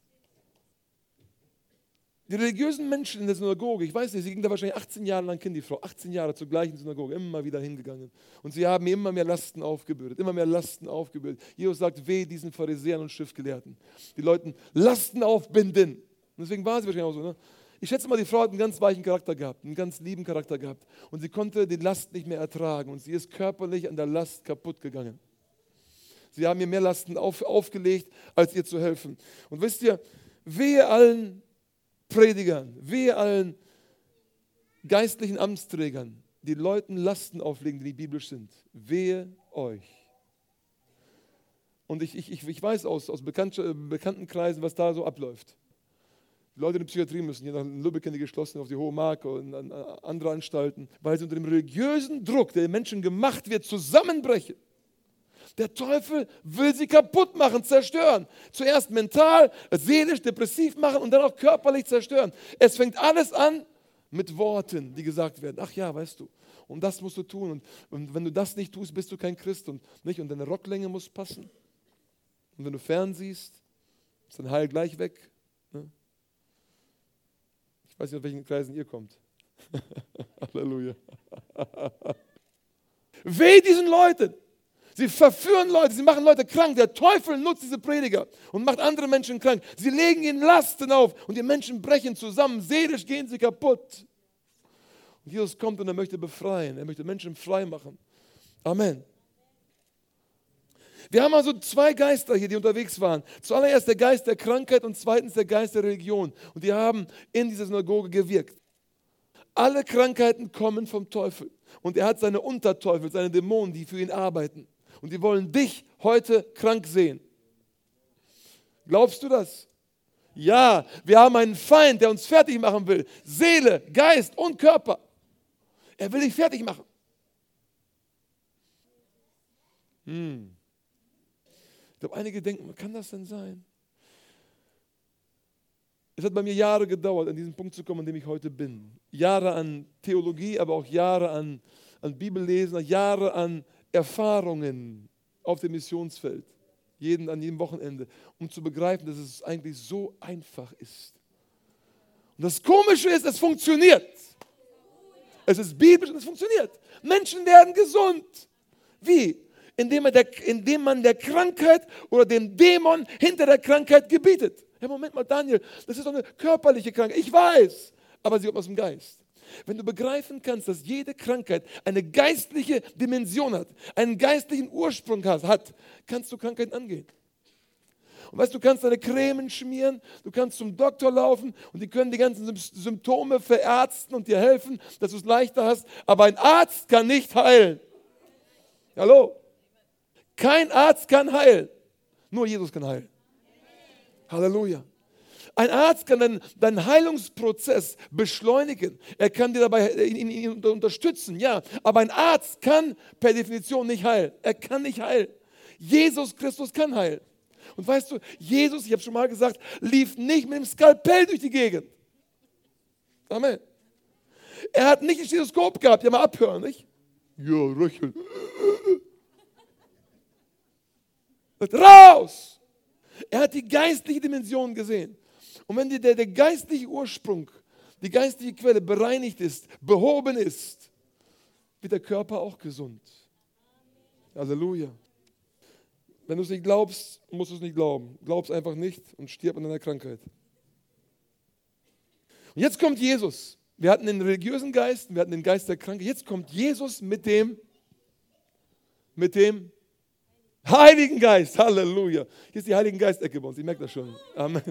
Die religiösen Menschen in der Synagoge, ich weiß nicht, sie ging da wahrscheinlich achtzehn Jahre lang hin, die Frau, achtzehn Jahre zur gleichen Synagoge, immer wieder hingegangen. Und sie haben mir immer mehr Lasten aufgebürdet, immer mehr Lasten aufgebürdet. Jesus sagt, weh diesen Pharisäern und Schriftgelehrten, die Leuten Lasten aufbinden. Und deswegen war sie wahrscheinlich auch so. Ne? Ich schätze mal, die Frau hat einen ganz weichen Charakter gehabt, einen ganz lieben Charakter gehabt. Und sie konnte die Last nicht mehr ertragen und sie ist körperlich an der Last kaputt gegangen. Sie haben ihr mehr Lasten auf, aufgelegt, als ihr zu helfen. Und wisst ihr, wehe allen Predigern, wehe allen geistlichen Amtsträgern, die Leuten Lasten auflegen, die biblisch sind. Wehe euch. Und ich, ich, ich weiß aus, aus bekannt, bekannten Kreisen, was da so abläuft. Die Leute in die Psychiatrie müssen, hier nach Lübeck in die geschlossen, auf die Hohe Marke und an andere Anstalten, weil sie unter dem religiösen Druck, der den Menschen gemacht wird, zusammenbrechen. Der Teufel will sie kaputt machen, zerstören. Zuerst mental, seelisch, depressiv machen und dann auch körperlich zerstören. Es fängt alles an mit Worten, die gesagt werden. Ach ja, weißt du, und das musst du tun. Und, und wenn du das nicht tust, bist du kein Christ. Und, nicht? Und deine Rocklänge muss passen. Und wenn du fernsiehst, ist dein Heil gleich weg. Ne? Ich weiß nicht, aus welchen Kreisen ihr kommt. Halleluja. Weh diesen Leuten. Sie verführen Leute, sie machen Leute krank. Der Teufel nutzt diese Prediger und macht andere Menschen krank. Sie legen ihnen Lasten auf und die Menschen brechen zusammen. Seelisch gehen sie kaputt. Und Jesus kommt und er möchte befreien. Er möchte Menschen frei machen. Amen. Wir haben also zwei Geister hier, die unterwegs waren. Zuallererst der Geist der Krankheit und zweitens der Geist der Religion. Und die haben in dieser Synagoge gewirkt. Alle Krankheiten kommen vom Teufel. Und er hat seine Unterteufel, seine Dämonen, die für ihn arbeiten. Und die wollen dich heute krank sehen. Glaubst du das? Ja, wir haben einen Feind, der uns fertig machen will. Seele, Geist und Körper. Er will dich fertig machen. Hm. Ich glaube, einige denken, kann das denn sein? Es hat bei mir Jahre gedauert, an diesen Punkt zu kommen, an dem ich heute bin. Jahre an Theologie, aber auch Jahre an, an Bibellesen, Jahre an Erfahrungen auf dem Missionsfeld. Jeden, an jedem Wochenende, um zu begreifen, dass es eigentlich so einfach ist. Und das Komische ist, es funktioniert. Es ist biblisch und es funktioniert. Menschen werden gesund. Wie? Indem, er der, indem man der Krankheit oder dem Dämon hinter der Krankheit gebietet. Ja, Moment mal, Daniel, das ist doch eine körperliche Krankheit. Ich weiß, aber sie kommt aus dem Geist. Wenn du begreifen kannst, dass jede Krankheit eine geistliche Dimension hat, einen geistlichen Ursprung hat, kannst du Krankheiten angehen. Und weißt du, du kannst deine Cremen schmieren, du kannst zum Doktor laufen und die können die ganzen Symptome verärzten und dir helfen, dass du es leichter hast. Aber ein Arzt kann nicht heilen. Hallo? Kein Arzt kann heilen. Nur Jesus kann heilen. Halleluja. Ein Arzt kann deinen, deinen Heilungsprozess beschleunigen. Er kann dir dabei ihn, ihn unterstützen, ja. Aber ein Arzt kann per Definition nicht heilen. Er kann nicht heilen. Jesus Christus kann heilen. Und weißt du, Jesus, ich habe schon mal gesagt, lief nicht mit dem Skalpell durch die Gegend. Amen. Er hat nicht ein Stethoskop gehabt, ja mal abhören, nicht? Ja, röcheln. Raus! Er hat die geistliche Dimension gesehen. Und wenn dir der, der geistliche Ursprung, die geistliche Quelle bereinigt ist, behoben ist, wird der Körper auch gesund. Halleluja. Wenn du es nicht glaubst, musst du es nicht glauben. Glaub es einfach nicht und stirb an deiner Krankheit. Und jetzt kommt Jesus. Wir hatten den religiösen Geist, wir hatten den Geist der Krankheit. Jetzt kommt Jesus mit dem, mit dem Heiligen Geist. Halleluja. Hier ist die Heiligen Geist-Ecke bei uns. Ich merke das schon. Amen.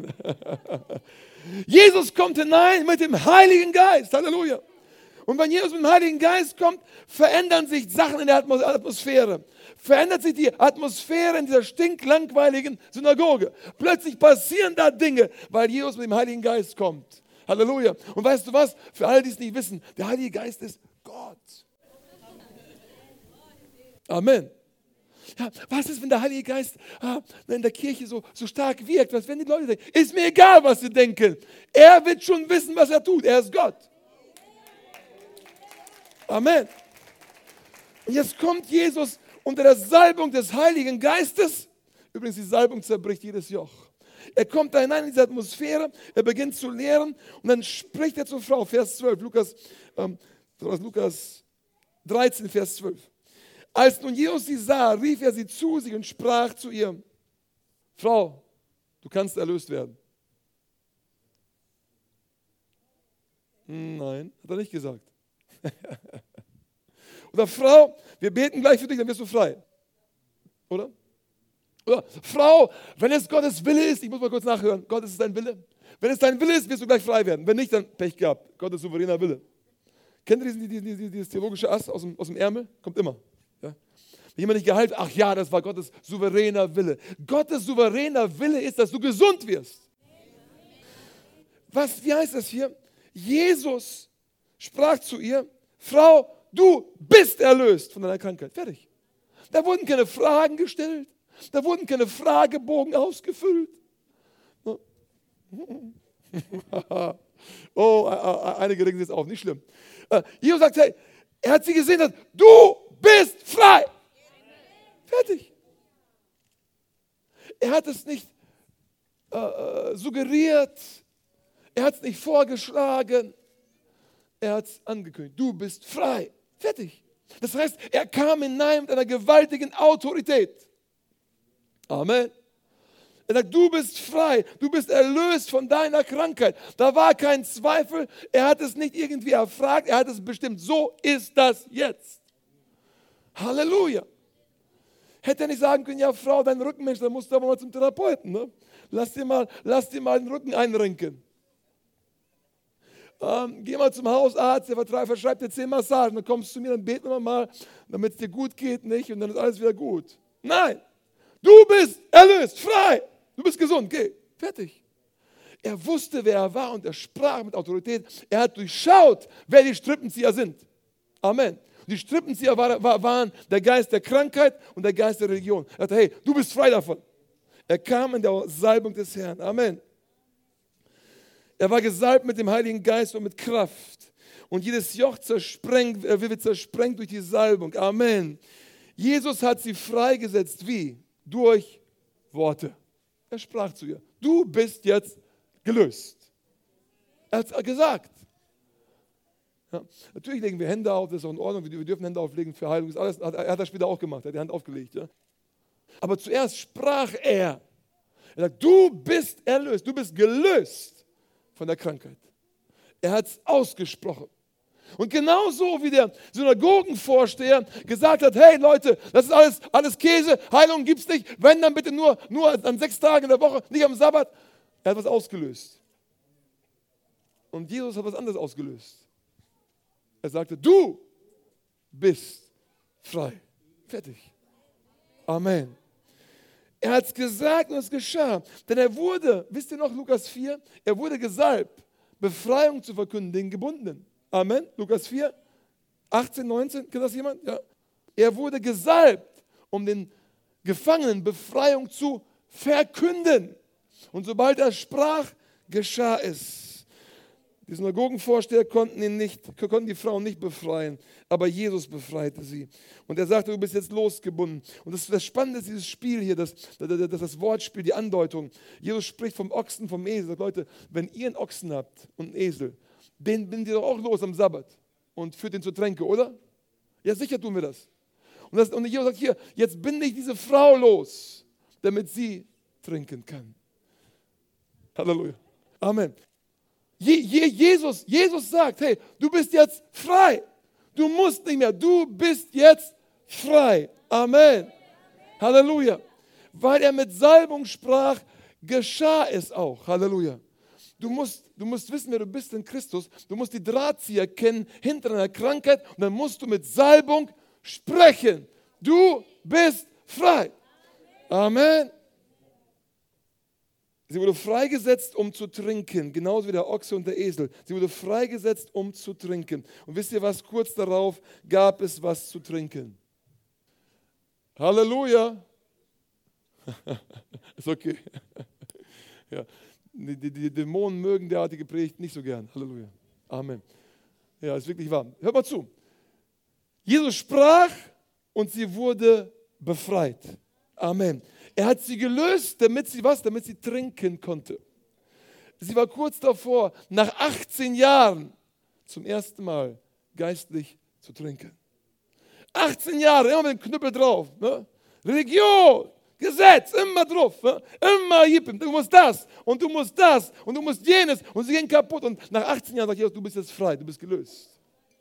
Jesus kommt hinein mit dem Heiligen Geist. Halleluja. Und wenn Jesus mit dem Heiligen Geist kommt, verändern sich Sachen in der Atmosphäre. Verändert sich die Atmosphäre in dieser stinklangweiligen Synagoge. Plötzlich passieren da Dinge, weil Jesus mit dem Heiligen Geist kommt. Halleluja. Und weißt du was? Für alle, die es nicht wissen, der Heilige Geist ist Gott. Amen. Ja, was ist, wenn der Heilige Geist ah, in der Kirche so, so stark wirkt? Was, wenn die Leute denken? Ist mir egal, was sie denken. Er wird schon wissen, was er tut. Er ist Gott. Amen. Und jetzt kommt Jesus unter der Salbung des Heiligen Geistes. Übrigens, die Salbung zerbricht jedes Joch. Er kommt da hinein in diese Atmosphäre, er beginnt zu lehren und dann spricht er zur Frau, Vers zwölf, Lukas, ähm, Lukas dreizehn, Vers zwölf. Als nun Jesus sie sah, rief er sie zu sich und sprach zu ihr, Frau, du kannst erlöst werden. Nein, hat er nicht gesagt. Oder Frau, wir beten gleich für dich, dann wirst du frei. Oder? Oder Frau, wenn es Gottes Wille ist, ich muss mal kurz nachhören, Gott, ist es dein Wille? Wenn es dein Wille ist, wirst du gleich frei werden. Wenn nicht, dann Pech gehabt. Gottes souveräner Wille. Kennt ihr diesen, diesen, diesen, dieses theologische Ass aus dem, aus dem Ärmel? Kommt immer. Ja? Wenn jemand nicht geheilt, ach ja, das war Gottes souveräner Wille. Gottes souveräner Wille ist, dass du gesund wirst. Was, wie heißt das hier? Jesus sprach zu ihr, Frau, du bist erlöst von deiner Krankheit. Fertig. Da wurden keine Fragen gestellt. Da wurden keine Fragebogen ausgefüllt. Oh, einige regen sich jetzt auf, nicht schlimm. Jesus sagt, hey, er hat sie gesehen, dass du bist frei. Fertig. Er hat es nicht äh, suggeriert, er hat es nicht vorgeschlagen, er hat es angekündigt. Du bist frei. Fertig. Das heißt, er kam hinein mit einer gewaltigen Autorität. Amen. Er sagt, du bist frei, du bist erlöst von deiner Krankheit. Da war kein Zweifel, er hat es nicht irgendwie erfragt, er hat es bestimmt. So ist das jetzt. Halleluja. Hätte er nicht sagen können, ja Frau, dein Rückenmensch, dann musst du aber mal zum Therapeuten. Ne? Lass, dir mal, lass dir mal den Rücken einrenken. Ähm, geh mal zum Hausarzt, der verschreibt dir zehn Massagen, dann kommst du zu mir, dann beten wir mal, damit es dir gut geht, nicht? Und dann ist alles wieder gut. Nein, du bist erlöst, frei, du bist gesund, geh, fertig. Er wusste, wer er war und er sprach mit Autorität. Er hat durchschaut, wer die Strippenzieher sind. Amen. Die Strippenzieher war, war, waren der Geist der Krankheit und der Geist der Religion. Er sagte, hey, du bist frei davon. Er kam in der Salbung des Herrn. Amen. Er war gesalbt mit dem Heiligen Geist und mit Kraft. Und jedes Joch zersprengt, äh, wird zersprengt durch die Salbung. Amen. Jesus hat sie freigesetzt. Wie? Durch Worte. Er sprach zu ihr, du bist jetzt gelöst. Er hat es gesagt. Ja, natürlich legen wir Hände auf, das ist auch in Ordnung. Wir dürfen Hände auflegen für Heilung. Das alles, er hat das später auch gemacht, er hat die Hand aufgelegt. Ja. Aber zuerst sprach er. Er sagt, du bist erlöst, du bist gelöst von der Krankheit. Er hat es ausgesprochen. Und genauso wie der Synagogenvorsteher gesagt hat, hey Leute, das ist alles, alles Käse, Heilung gibt es nicht, wenn dann bitte nur, nur an sechs Tagen in der Woche, nicht am Sabbat. Er hat was ausgelöst. Und Jesus hat was anderes ausgelöst. Er sagte, du bist frei. Fertig. Amen. Er hat es gesagt und es geschah. Denn er wurde, wisst ihr noch, Lukas vier, er wurde gesalbt, Befreiung zu verkünden, den Gebundenen. Amen. Lukas vier, achtzehn, neunzehn, kennt das jemand? Ja. Er wurde gesalbt, um den Gefangenen Befreiung zu verkünden. Und sobald er sprach, geschah es. Die Synagogenvorsteher konnten, ihn nicht, konnten die Frauen nicht befreien, aber Jesus befreite sie. Und er sagte, du bist jetzt losgebunden. Und das, das Spannende ist dieses Spiel hier, das, das, das Wortspiel, die Andeutung. Jesus spricht vom Ochsen, vom Esel. Er sagt, Leute, wenn ihr einen Ochsen habt und einen Esel, den bindet ihr doch auch los am Sabbat und führt ihn zur Tränke, oder? Ja, sicher tun wir das. Und, das, und Jesus sagt hier, jetzt binde ich diese Frau los, damit sie trinken kann. Halleluja. Amen. Je, je, Jesus, Jesus sagt, hey, du bist jetzt frei. Du musst nicht mehr, du bist jetzt frei. Amen. Halleluja. Weil er mit Salbung sprach, geschah es auch. Halleluja. Du musst, du musst wissen, wer du bist in Christus. Du musst die Drahtzieher kennen hinter deiner Krankheit und dann musst du mit Salbung sprechen. Du bist frei. Amen. Sie wurde freigesetzt, um zu trinken, genauso wie der Ochse und der Esel. Sie wurde freigesetzt, um zu trinken. Und wisst ihr was? Kurz darauf gab es was zu trinken. Halleluja. Ist okay. Ja. Die, die, die Dämonen mögen derartige Predigt nicht so gern. Halleluja. Amen. Ja, ist wirklich wahr. Hört mal zu. Jesus sprach und sie wurde befreit. Amen. Er hat sie gelöst, damit sie was? Damit sie trinken konnte. Sie war kurz davor, nach achtzehn Jahren zum ersten Mal geistlich zu trinken. achtzehn Jahre, immer mit dem Knüppel drauf. Ne? Religion, Gesetz, immer drauf. Ne? Immer hippen. Du musst das und du musst das und du musst jenes. Und sie gehen kaputt. Und nach achtzehn Jahren sagt Jesus, du bist jetzt frei, du bist gelöst.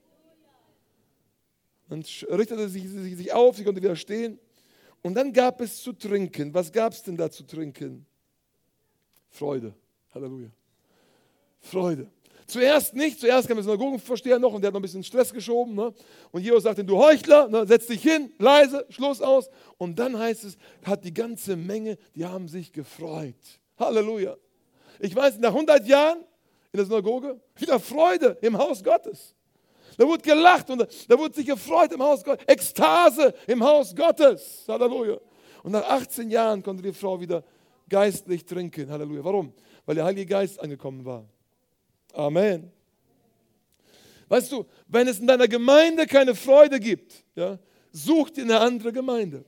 Dann richtete sie sich, sich auf, sie konnte wieder stehen. Und dann gab es zu trinken. Was gab es denn da zu trinken? Freude. Halleluja. Freude. Zuerst nicht, zuerst kam der Synagogenvorsteher noch und der hat noch ein bisschen Stress geschoben. Ne? Und Jesus sagte, du Heuchler, ne, setz dich hin, leise, Schluss aus. Und dann heißt es, hat die ganze Menge, die haben sich gefreut. Halleluja. Ich weiß, nach hundert Jahren in der Synagoge, wieder Freude im Haus Gottes. Da wurde gelacht und da wurde sich gefreut im Haus Gottes. Ekstase im Haus Gottes. Halleluja. Und nach achtzehn Jahren konnte die Frau wieder geistlich trinken. Halleluja. Warum? Weil der Heilige Geist angekommen war. Amen. Weißt du, wenn es in deiner Gemeinde keine Freude gibt, ja, such dir eine andere Gemeinde.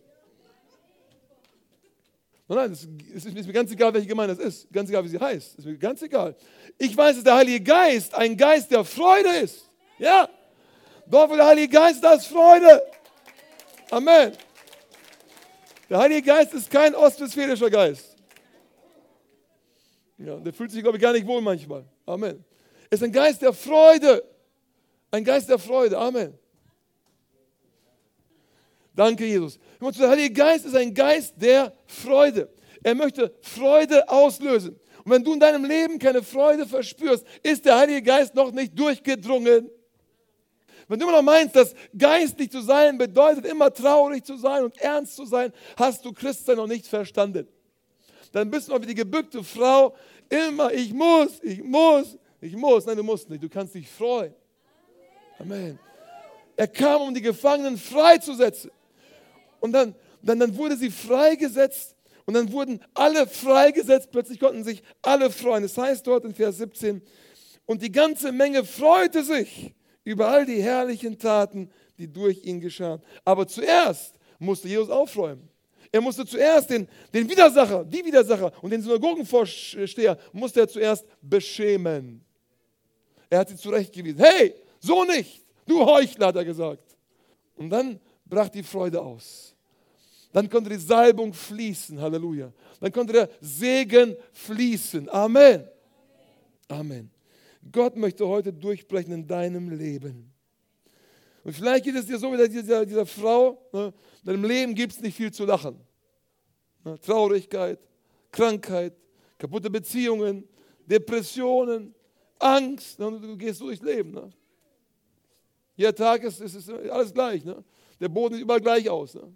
Nein, es ist mir ganz egal, welche Gemeinde es ist. Ganz egal, wie sie heißt. Es ist mir ganz egal. Ich weiß, dass der Heilige Geist ein Geist der Freude ist. Ja. Dort, wo der Heilige Geist, da ist Freude. Amen. Der Heilige Geist ist kein ostwestfälischer Geist. Ja, der fühlt sich, glaube ich, gar nicht wohl manchmal. Amen. Es ist ein Geist der Freude. Ein Geist der Freude. Amen. Danke, Jesus. Der Heilige Geist ist ein Geist der Freude. Er möchte Freude auslösen. Und wenn du in deinem Leben keine Freude verspürst, ist der Heilige Geist noch nicht durchgedrungen. Wenn du immer noch meinst, dass geistlich zu sein bedeutet, immer traurig zu sein und ernst zu sein, hast du Christsein noch nicht verstanden. Dann bist du noch wie die gebückte Frau, immer ich muss, ich muss, ich muss. Nein, du musst nicht, du kannst dich freuen. Amen. Er kam, um die Gefangenen freizusetzen. Und dann, dann, dann wurde sie freigesetzt und dann wurden alle freigesetzt. Plötzlich konnten sich alle freuen. Es heißt dort in Vers siebzehn, und die ganze Menge freute sich über all die herrlichen Taten, die durch ihn geschahen. Aber zuerst musste Jesus aufräumen. Er musste zuerst den, den Widersacher, die Widersacher und den Synagogenvorsteher musste er zuerst beschämen. Er hat sie zurechtgewiesen. Hey, so nicht. Du Heuchler, hat er gesagt. Und dann brach die Freude aus. Dann konnte die Salbung fließen. Halleluja. Dann konnte der Segen fließen. Amen. Amen. Gott möchte heute durchbrechen in deinem Leben. Und vielleicht geht es dir so wie dieser, dieser Frau, ne? In deinem Leben gibt es nicht viel zu lachen. Ne? Traurigkeit, Krankheit, kaputte Beziehungen, Depressionen, Angst. Ne? Du gehst so durchs Leben. Ne? Jeder Tag ist, ist, ist alles gleich. Ne? Der Boden sieht überall gleich aus. Ne?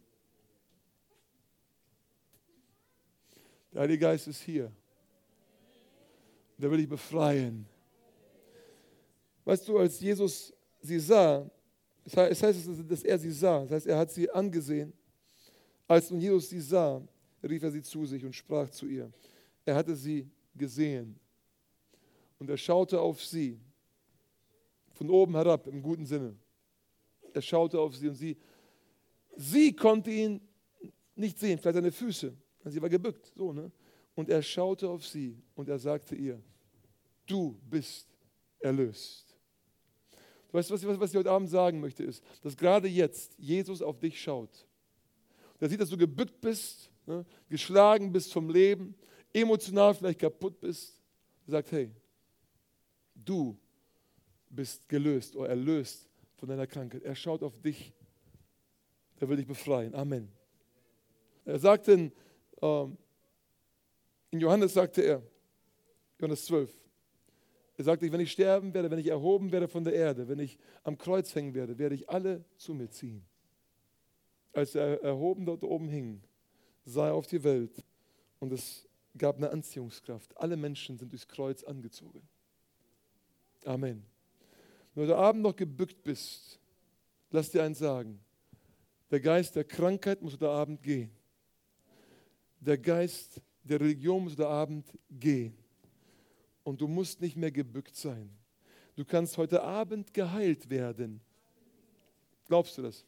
Der Heilige Geist ist hier. Der will dich befreien. Weißt du, als Jesus sie sah, es heißt, dass er sie sah, das heißt, er hat sie angesehen. Als nun Jesus sie sah, rief er sie zu sich und sprach zu ihr. Er hatte sie gesehen und er schaute auf sie, von oben herab, im guten Sinne. Er schaute auf sie und sie, sie konnte ihn nicht sehen, vielleicht seine Füße, sie war gebückt, so, ne? Und er schaute auf sie und er sagte ihr, du bist erlöst. Weißt du, was, was ich heute Abend sagen möchte, ist, dass gerade jetzt Jesus auf dich schaut. Er sieht, dass du gebückt bist, ne, geschlagen bist vom Leben, emotional vielleicht kaputt bist. Er sagt, hey, du bist gelöst oder erlöst von deiner Krankheit. Er schaut auf dich, er will dich befreien. Amen. Er sagte in, ähm, in Johannes, sagte er, Johannes zwölf, er sagte, wenn ich sterben werde, wenn ich erhoben werde von der Erde, wenn ich am Kreuz hängen werde, werde ich alle zu mir ziehen. Als er erhoben dort oben hing, sah er auf die Welt und es gab eine Anziehungskraft. Alle Menschen sind durchs Kreuz angezogen. Amen. Wenn du heute Abend noch gebückt bist, lass dir eins sagen. Der Geist der Krankheit muss heute Abend gehen. Der Geist der Religion muss heute Abend gehen. Und du musst nicht mehr gebückt sein. Du kannst heute Abend geheilt werden. Glaubst du das?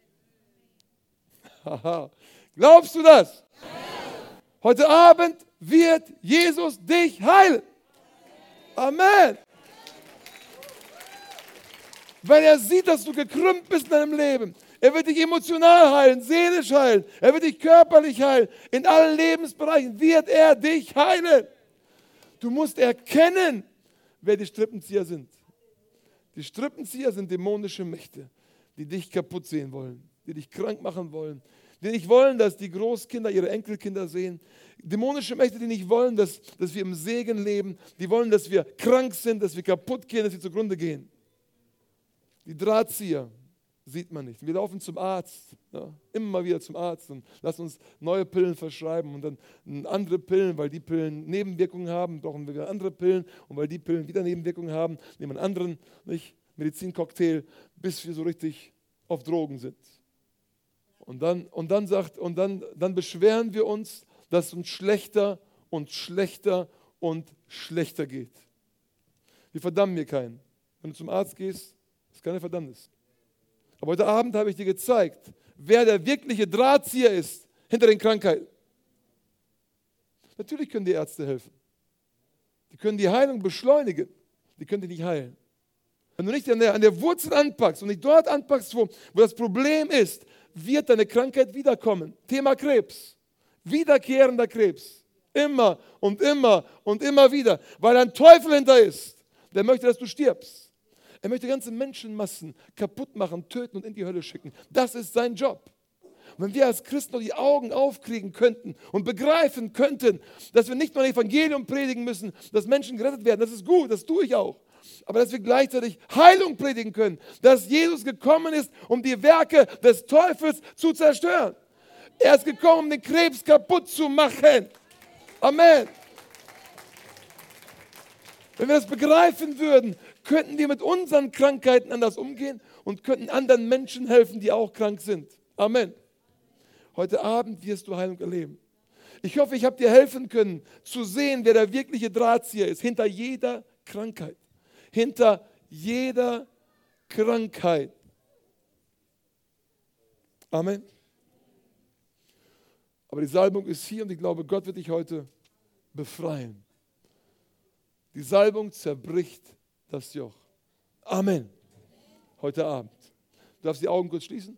Haha. Glaubst du das? Heute Abend wird Jesus dich heilen. Amen. Weil er sieht, dass du gekrümmt bist in deinem Leben. Er wird dich emotional heilen, seelisch heilen. Er wird dich körperlich heilen. In allen Lebensbereichen wird er dich heilen. Du musst erkennen, wer die Strippenzieher sind. Die Strippenzieher sind dämonische Mächte, die dich kaputt sehen wollen, die dich krank machen wollen, die nicht wollen, dass die Großkinder ihre Enkelkinder sehen. Dämonische Mächte, die nicht wollen, dass, dass wir im Segen leben, die wollen, dass wir krank sind, dass wir kaputt gehen, dass wir zugrunde gehen. Die Drahtzieher sieht man nicht. Wir laufen zum Arzt, ja, immer wieder zum Arzt und lassen uns neue Pillen verschreiben und dann andere Pillen, weil die Pillen Nebenwirkungen haben, brauchen wir wieder andere Pillen und weil die Pillen wieder Nebenwirkungen haben, nehmen wir einen anderen nicht, Medizincocktail, bis wir so richtig auf Drogen sind. Und dann, und dann sagt, und dann, dann beschweren wir uns, dass es uns schlechter und schlechter und schlechter geht. Wir verdammen hier keinen. Wenn du zum Arzt gehst, ist keine Verdammnis. Aber heute Abend habe ich dir gezeigt, wer der wirkliche Drahtzieher ist hinter den Krankheiten. Natürlich können die Ärzte helfen. Die können die Heilung beschleunigen. Die können dich nicht heilen. Wenn du nicht an der, an der Wurzel anpackst und nicht dort anpackst, wo, wo das Problem ist, wird deine Krankheit wiederkommen. Thema Krebs. Wiederkehrender Krebs. Immer und immer und immer wieder. Weil ein Teufel hinter ist. Der möchte, dass du stirbst. Er möchte ganze Menschenmassen kaputt machen, töten und in die Hölle schicken. Das ist sein Job. Und wenn wir als Christen noch die Augen aufkriegen könnten und begreifen könnten, dass wir nicht nur ein Evangelium predigen müssen, dass Menschen gerettet werden, das ist gut, das tue ich auch. Aber dass wir gleichzeitig Heilung predigen können, dass Jesus gekommen ist, um die Werke des Teufels zu zerstören. Er ist gekommen, um den Krebs kaputt zu machen. Amen. Wenn wir das begreifen würden, könnten wir mit unseren Krankheiten anders umgehen und könnten anderen Menschen helfen, die auch krank sind. Amen. Heute Abend wirst du Heilung erleben. Ich hoffe, ich habe dir helfen können, zu sehen, wer der wirkliche Drahtzieher ist, hinter jeder Krankheit. Hinter jeder Krankheit. Amen. Aber die Salbung ist hier und ich glaube, Gott wird dich heute befreien. Die Salbung zerbricht das Joch. Amen. Heute Abend. Du darfst die Augen kurz schließen.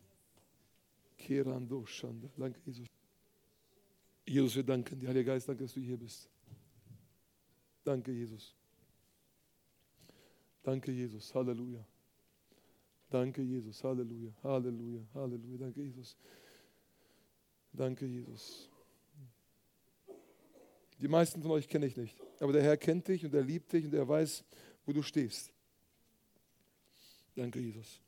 Danke, Jesus. Jesus, wir danken dir. Heiliger Geist, danke, dass du hier bist. Danke, Jesus. Danke, Jesus. Halleluja. Danke, Jesus. Halleluja. Halleluja. Halleluja. Danke, Jesus. Danke, Jesus. Die meisten von euch kenne ich nicht, aber der Herr kennt dich und er liebt dich und er weiß, wo du stehst. Danke, Jesus.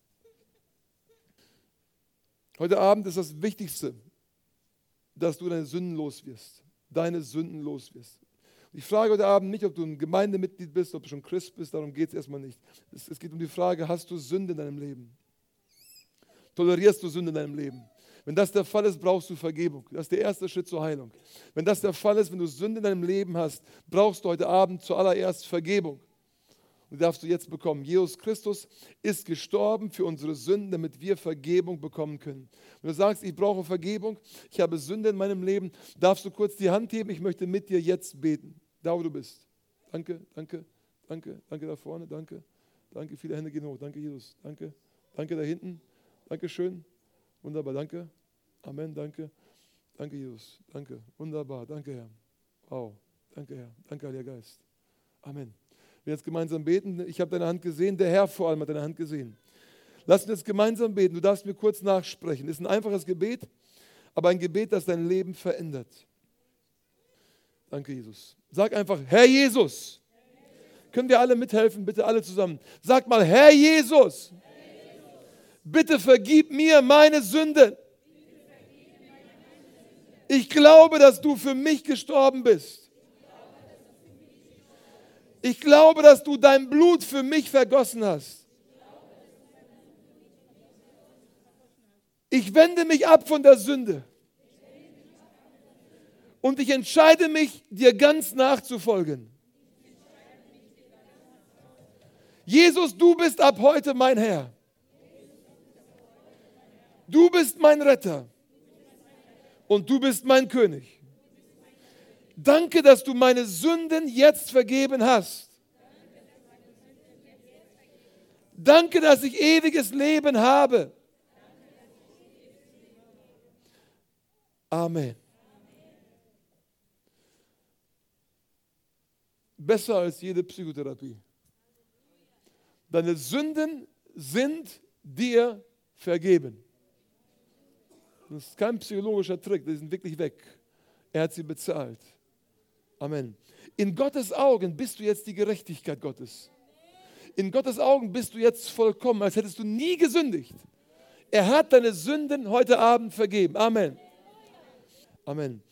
Heute Abend ist das Wichtigste, dass du deine Sünden los wirst. Deine Sünden los wirst. Ich frage heute Abend nicht, ob du ein Gemeindemitglied bist, ob du schon Christ bist, darum geht es erstmal nicht. Es, es geht um die Frage, hast du Sünde in deinem Leben? Tolerierst du Sünde in deinem Leben? Wenn das der Fall ist, brauchst du Vergebung. Das ist der erste Schritt zur Heilung. Wenn das der Fall ist, wenn du Sünde in deinem Leben hast, brauchst du heute Abend zuallererst Vergebung. Und die darfst du jetzt bekommen. Jesus Christus ist gestorben für unsere Sünden, damit wir Vergebung bekommen können. Wenn du sagst, ich brauche Vergebung, ich habe Sünde in meinem Leben, darfst du kurz die Hand heben, ich möchte mit dir jetzt beten. Da, wo du bist. Danke, danke, danke, danke da vorne, danke. Danke, viele Hände gehen hoch. Danke, Jesus. Danke, danke da hinten. Dankeschön. Wunderbar, danke. Amen, danke. Danke, Jesus. Danke. Wunderbar, danke, Herr. Wow, danke, Herr. Danke, Heiliger Geist. Amen. Wir jetzt gemeinsam beten. Ich habe deine Hand gesehen. Der Herr vor allem hat deine Hand gesehen. Lass uns jetzt gemeinsam beten. Du darfst mir kurz nachsprechen. Es ist ein einfaches Gebet, aber ein Gebet, das dein Leben verändert. Danke, Jesus. Sag einfach, Herr Jesus. Können wir alle mithelfen? Bitte alle zusammen. Sag mal, Herr Jesus. Bitte vergib mir meine Sünden. Ich glaube, dass du für mich gestorben bist. Ich glaube, dass du dein Blut für mich vergossen hast. Ich wende mich ab von der Sünde. Und ich entscheide mich, dir ganz nachzufolgen. Jesus, du bist ab heute mein Herr. Du bist mein Retter. Und du bist mein König. Danke, dass du meine Sünden jetzt vergeben hast. Danke, dass ich ewiges Leben habe. Amen. Besser als jede Psychotherapie. Deine Sünden sind dir vergeben. Das ist kein psychologischer Trick, die sind wirklich weg. Er hat sie bezahlt. Amen. In Gottes Augen bist du jetzt die Gerechtigkeit Gottes. In Gottes Augen bist du jetzt vollkommen, als hättest du nie gesündigt. Er hat deine Sünden heute Abend vergeben. Amen. Amen.